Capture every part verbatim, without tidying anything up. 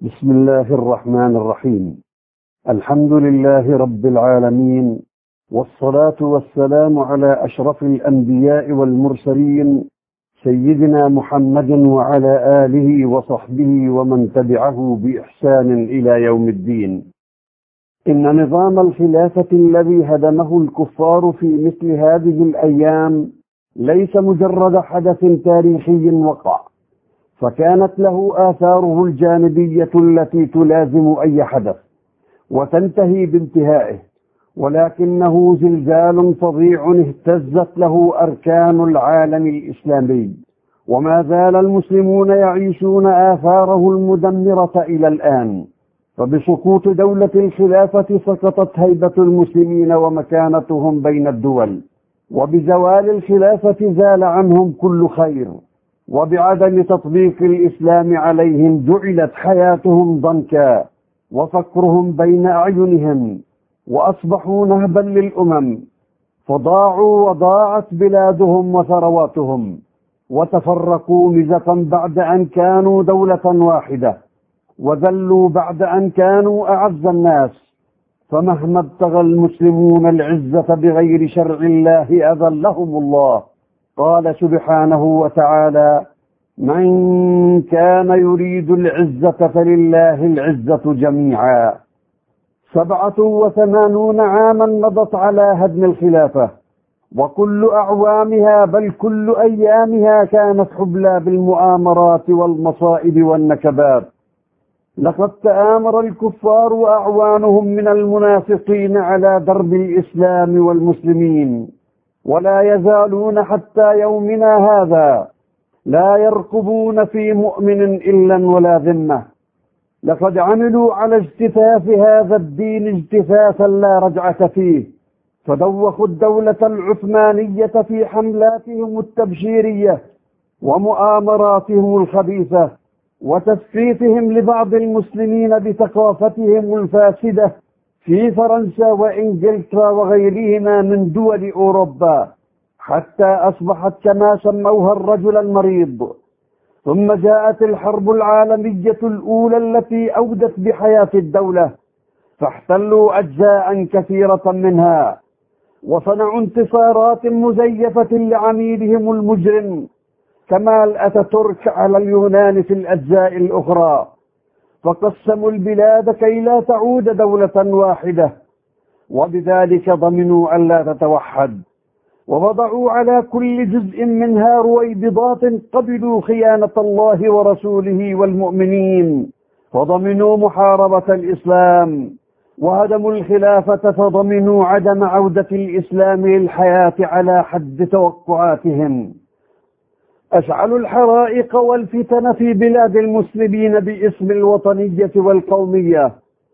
بسم الله الرحمن الرحيم. الحمد لله رب العالمين، والصلاة والسلام على أشرف الأنبياء والمرسلين سيدنا محمد وعلى آله وصحبه ومن تبعه بإحسان إلى يوم الدين. إن نظام الخلافة الذي هدمه الكفار في مثل هذه الأيام ليس مجرد حدث تاريخي وقع، فكانت له آثاره الجانبية التي تلازم أي حدث وتنتهي بانتهائه، ولكنه زلزال فظيع اهتزت له أركان العالم الإسلامي، وما زال المسلمون يعيشون آثاره المدمرة إلى الآن. فبسقوط دولة الخلافة سقطت هيبة المسلمين ومكانتهم بين الدول، وبزوال الخلافة زال عنهم كل خير، وبعدم تطبيق الإسلام عليهم جعلت حياتهم ضنكا وفقرهم بين أعينهم، وأصبحوا نهبا للأمم، فضاعوا وضاعت بلادهم وثرواتهم، وتفرقوا مزقا بعد أن كانوا دولة واحدة، وذلوا بعد أن كانوا أعز الناس. فمهما ابتغى المسلمون العزة بغير شرع الله أذلهم الله. قال سبحانه وتعالى: من كان يريد العزة فلله العزة جميعا. سبعة وثمانون عاما مضت على هدم الخلافة، وكل أعوامها بل كل أيامها كانت حبلى بالمؤامرات والمصائب والنكبات. لقد تآمر الكفار وأعوانهم من المنافقين على درب الإسلام والمسلمين، ولا يزالون حتى يومنا هذا لا يرقبون في مؤمن إلا ولا ذمة. لقد عملوا على اجتثاث هذا الدين اجتثاثا لا رجعة فيه، فدوخوا الدولة العثمانية في حملاتهم التبشيرية ومؤامراتهم الخبيثة وتسفيفهم لبعض المسلمين بثقافتهم الفاسدة في فرنسا وإنجلترا وغيرهما من دول أوروبا، حتى أصبحت كما سموها الرجل المريض. ثم جاءت الحرب العالمية الأولى التي أودت بحياة الدولة، فاحتلوا أجزاء كثيرة منها، وصنعوا انتصارات مزيفة لعميلهم المجرم كمال أتاتورك على اليونان في الأجزاء الأخرى، فقسموا البلاد كي لا تعود دولة واحدة، وبذلك ضمنوا أن لا تتوحد، ووضعوا على كل جزء منها رويبضات قبلوا خيانة الله ورسوله والمؤمنين، فضمنوا محاربة الإسلام، وهدموا الخلافة فضمنوا عدم عودة الإسلام للحياة على حد توقعاتهم. أشعلوا الحرائق والفتن في بلاد المسلمين باسم الوطنية والقومية،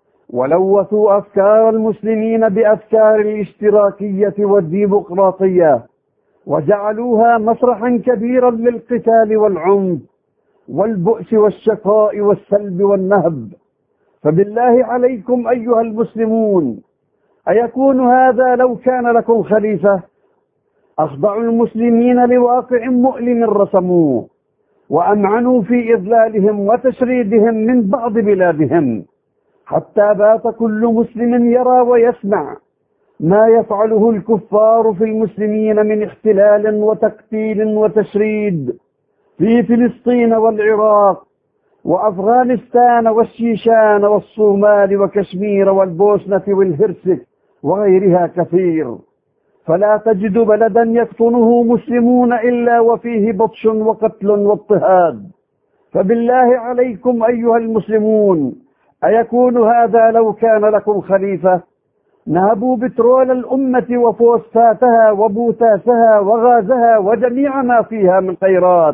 ولوثوا أفكار المسلمين بأفكار الاشتراكية والديمقراطية، وجعلوها مسرحا كبيرا للقتال والعنف والبؤس والشقاء والسلب والنهب. فبالله عليكم أيها المسلمون، أيكون هذا لو كان لكم خليفة؟ أخضعوا المسلمين لواقع مؤلم رسموه، وأمعنوا في إذلالهم وتشريدهم من بعض بلادهم، حتى بات كل مسلم يرى ويسمع ما يفعله الكفار في المسلمين من احتلال وتقتيل وتشريد في فلسطين والعراق وأفغانستان والشيشان والصومال وكشمير والبوسنة والهرسك وغيرها كثير. فلا تجد بلدا يسكنه مسلمون إلا وفيه بطش وقتل واضطهاد. فبالله عليكم أيها المسلمون، أيكون هذا لو كان لكم خليفة؟ نهبوا بترول الأمة وفوسفاتها وبوتاسها وغازها وجميع ما فيها من خيرات،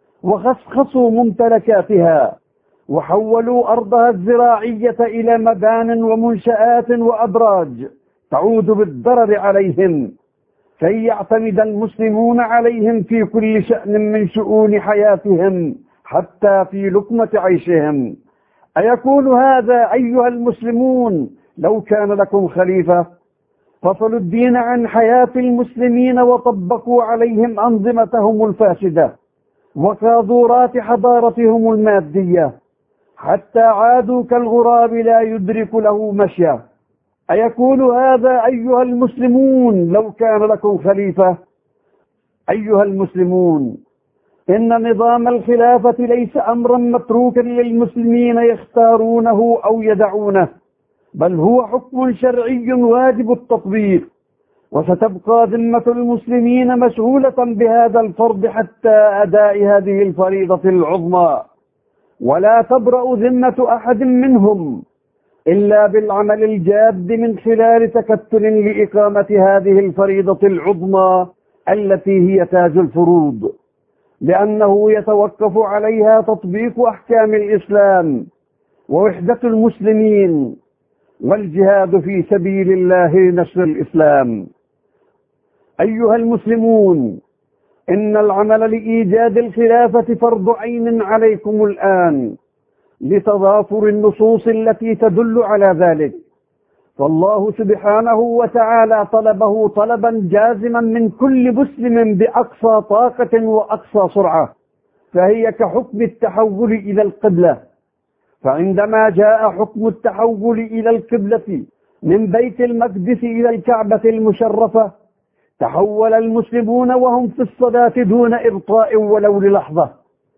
وخصخصوا ممتلكاتها، وحولوا أرضها الزراعية إلى مبان ومنشآت وأبراج تعود بالضرر عليهم، كي يعتمد المسلمون عليهم في كل شأن من شؤون حياتهم حتى في لقمة عيشهم. أيكون هذا أيها المسلمون لو كان لكم خليفة؟ فصلوا الدين عن حياة المسلمين وطبقوا عليهم أنظمتهم الفاسدة وقاذورات حضارتهم المادية، حتى عادوا كالغراب لا يدرك له مشيا. أيكون هذا أيها المسلمون لو كان لكم خليفة؟ أيها المسلمون، إن نظام الخلافة ليس أمرا متروكا للمسلمين يختارونه أو يدعونه، بل هو حكم شرعي واجب التطبيق، وستبقى ذمة المسلمين مشغولة بهذا الفرض حتى أداء هذه الفريضة العظمى، ولا تبرأ ذمة أحد منهم إلا بالعمل الجاد من خلال تكتل لإقامة هذه الفريضة العظمى التي هي تاج الفروض، لأنه يتوقف عليها تطبيق أحكام الإسلام ووحدة المسلمين والجهاد في سبيل الله لنشر الإسلام. أيها المسلمون، إن العمل لإيجاد الخلافة فرض عين عليكم الآن لتضافر النصوص التي تدل على ذلك، فالله سبحانه وتعالى طلبه طلبا جازما من كل مسلم بأقصى طاقة وأقصى سرعة، فهي كحكم التحول إلى القبلة. فعندما جاء حكم التحول إلى القبلة من بيت المقدس إلى الكعبة المشرفة، تحول المسلمون وهم في الصلاة دون إبطاء ولو للحظة.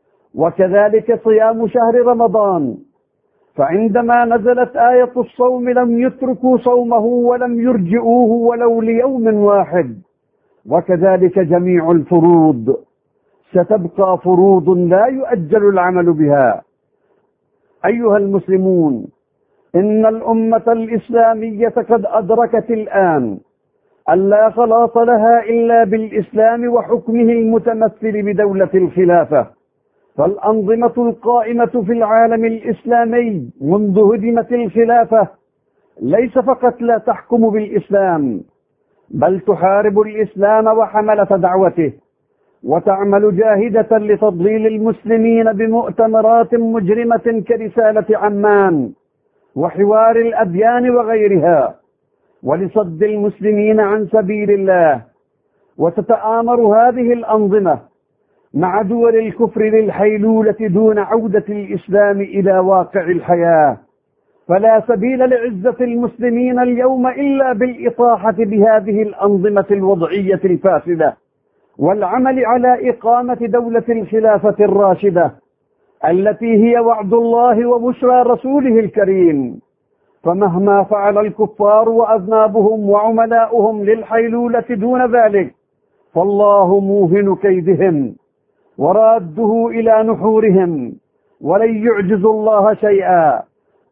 وكذلك صيام شهر رمضان، فعندما نزلت آية الصوم لم يتركوا صومه ولم يرجئوه ولو ليوم واحد. وكذلك جميع الفروض ستبقى فروض لا يؤجل العمل بها. أيها المسلمون، إن الأمة الإسلامية قد أدركت الآن أن لا خلاص لها إلا بالإسلام وحكمه المتمثل بدولة الخلافة، فالأنظمة القائمة في العالم الإسلامي منذ هدمت الخلافة ليس فقط لا تحكم بالإسلام، بل تحارب الإسلام وحملة دعوته، وتعمل جاهدة لتضليل المسلمين بمؤتمرات مجرمة كرسالة عمان وحوار الأديان وغيرها، ولصد المسلمين عن سبيل الله. وتتآمر هذه الأنظمة مع دول الكفر للحيلولة دون عودة الإسلام إلى واقع الحياة، فلا سبيل لعزة المسلمين اليوم إلا بالإطاحة بهذه الأنظمة الوضعية الفاسدة، والعمل على إقامة دولة الخلافة الراشدة التي هي وعد الله وبشرى رسوله الكريم. فمهما فعل الكفار وأذنابهم وعملاؤهم للحيلولة دون ذلك، فالله موهن كيدهم وراده إلى نحورهم، ولن يعجزوا الله شيئا.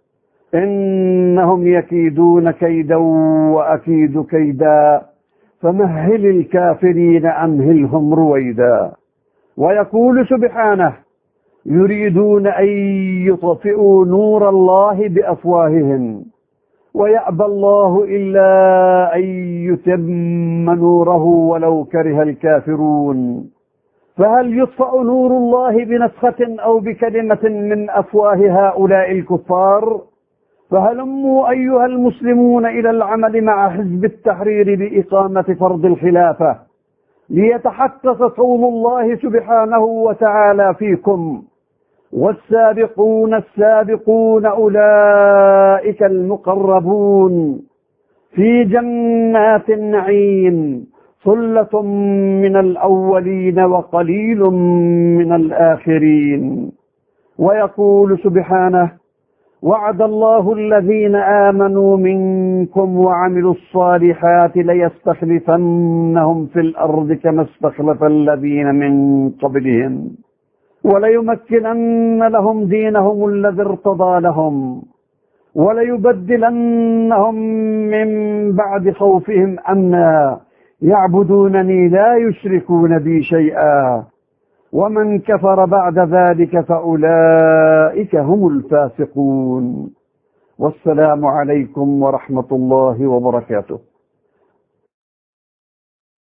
إنهم يكيدون كيدا وأكيد كيدا، فمهل الكافرين أمهلهم رويدا. ويقول سبحانه: يريدون أن يطفئوا نور الله بأفواههم ويأبى الله إلا أن يتم نوره ولو كره الكافرون. فهل يطفأ نور الله بنفخة أو بكلمة من أفواه هؤلاء الكفار؟ فهلموا أيها المسلمون إلى العمل مع حزب التحرير بإقامة فرض الخلافة، ليتحقق قول الله سبحانه وتعالى فيكم: والسابقون السابقون أولئك المقربون في جنات النعيم ثلة من الأولين وقليل من الآخرين. ويقول سبحانه: وعد الله الذين آمنوا منكم وعملوا الصالحات ليستخلفنهم في الأرض كما استخلف الذين من قبلهم وليمكنن لهم دينهم الذي ارتضى لهم وليبدلنهم من بعد خوفهم أمنا يعبدونني لا يشركون بي شيئا ومن كفر بعد ذلك فأولئك هم الفاسقون. والسلام عليكم ورحمة الله وبركاته.